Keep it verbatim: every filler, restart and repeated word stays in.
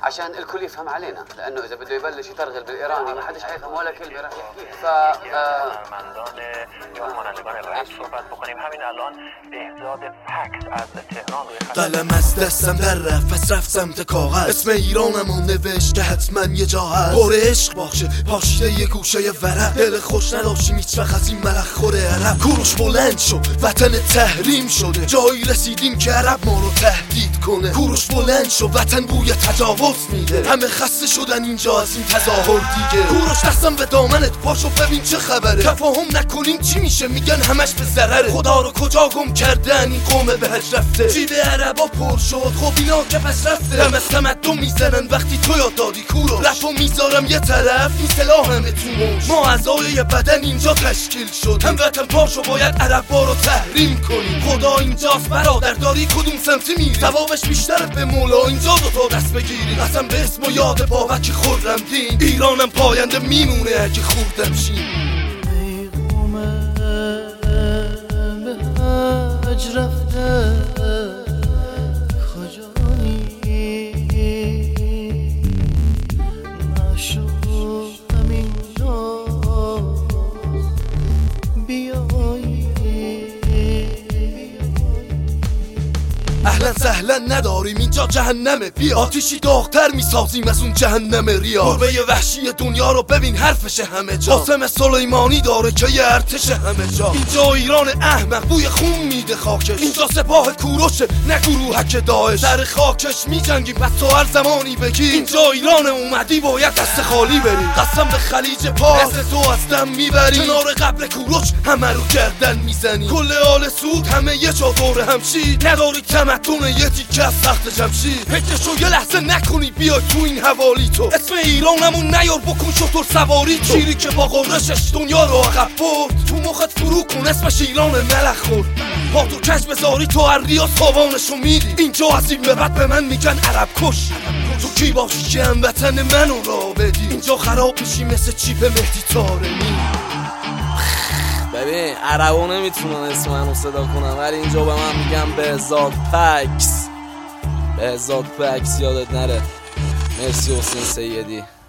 عشان الكل يفهم علينا، لانه اذا بده يبلش يترغل بالايراني ما حدش حيفهم ولا كلمه راح يحكيها. ف قلم از دستم در رفت پس رفت سمت کاغذ، اسم ایرانم و نوشته حتما یه جا هست. پر عشق باشه پاشیده یه گوشه ورق، دل خوش نداشتیم هیچ وقت از این ملخ خوره عرب. کوروش بلند شد وطن تحریم شده، جایی رسیدیم که عرب ما رو تهدید کنه. کوروش بلند شد وطن بوی تجاوز میده، همه خسته شدن اینجا از این تظاهر دیگه. کوروش دستم به دامنت پاشو ببین چه خبره، تفاهم نکنیم چی میشه میگن همش به ضرره. خدا رو کجا گم کردن این قوم بهش رفته، جیب عربا پر شد خب اینا که پس رفته. دم از تمدن میزنن وقتی تو یاد دادی کوروش، رفو میذارم یه طرف این سلاح همه تو موش. ما اعضای یه بدن اینجا تشکیل شد، هم وطن پاشو باید عربا رو تحریم کنیم. خدا اینجاست برادر داری کدوم سمتی میری، ثوابش بیشتره به مولا اینجا دوتا دست بگیری. قسم به اسم و یاد بابک خرم دین، ایرانم پاینده میمونه اگه خوردم شین. رفته کجایی نشو همین جا بیایی. اهلا سهلا نداریم اینجا جهنمه، بیا آتیشی داغتر میسازیم از اون جهنم ریا. گربه وحشی دنیا رو ببین حرفشه همه جا، قاسم سلیمانی داره که یه ارتش همه جا. اینجا ایران احمق بوی خون میده خاکش، اینجا سپاه کوروشه نه گروهک داعش. سر خاکش میجنگیم پس تو هر زمانی بگی اینجا ایران اومدی باید دست خالی بری. قسم به خلیج پاس اسم تو از دم میبری، کنار قبر کوروش همه رو گردن میزنی. کل آل سود همه یه جا دور همشی، نداری تمدن یه تیکه از سخت جمشید. فکرشو یه لحظه نکنی بیای تو این حوالی تو، اسم ایرانمون نیار بکن شطور سواری تو. شیری که با قرشش دنیا رو عقب برد، تو مخت فرو کن اسمش ایران ملخ خورد. پا تو کش بذاری تو هر ریا تاوانشو میدی. اینجا از این به بعد به من میگن عرب کش، تو کی باشی که هموطن منو را بدی. اینجا خراب میشی مثل چیپ مهدی طارمی. ببین عربا نمیتونن اسم منو صدا کنن، ولی اینجا به من میگم بهزاد پکس. بهزاد پکس یادت نره. مرسی حسین سیدی.